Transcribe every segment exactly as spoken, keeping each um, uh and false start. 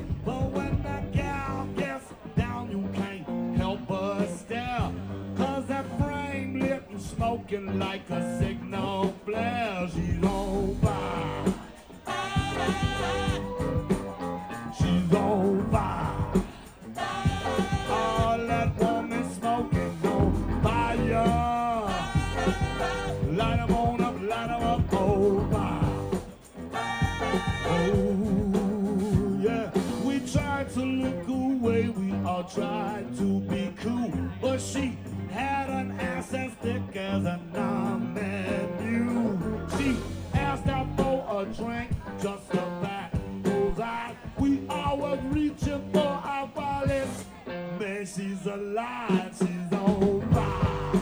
But when that gal gets down, you can't help but stare. Cause that frame lit and smoking like a signal flare. She's on fire. She's on fire. All that woman smoking on fire. Light 'em on up, light 'em up, oh fire. Oh yeah, we tried to look away, we all tried to be cool, but she had an ass as thick as a menu. She asked out for a drink, just a fact goes out. We all was reaching for our wallets. Man, she's alive, she's on fire.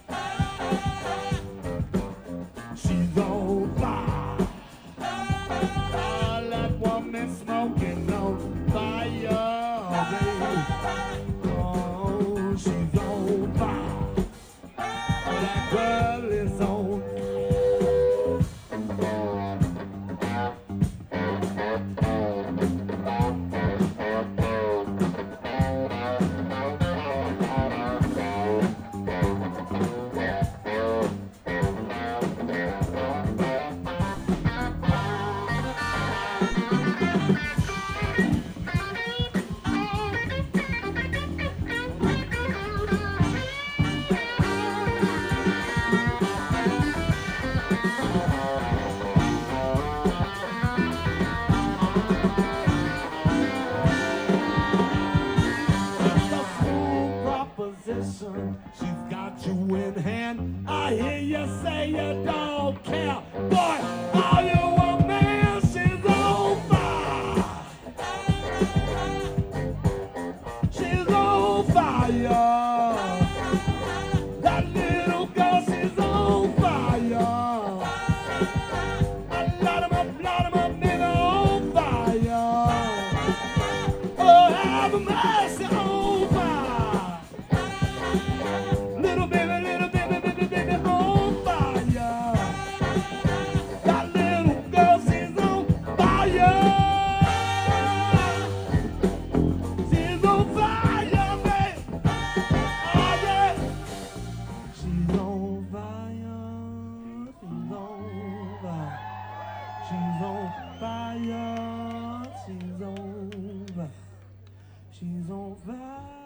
She's on fire. All that woman smoking on fire, baby. Oh, she's on fire. That girl is on she's got you in hand. I hear you say you don't care. Boy, are you a man? She's on fire. She's on fire. That little girl, she's on fire. I light 'em up, light 'em up, nigga, on fire. Oh, have mercy on fire. Little baby, little baby, baby, baby, on fire. That little girl, she's on fire. She's on fire, baby. Oh, yeah. She's on fire. She's on fire. She's on fire. She's on fire. She's on fire.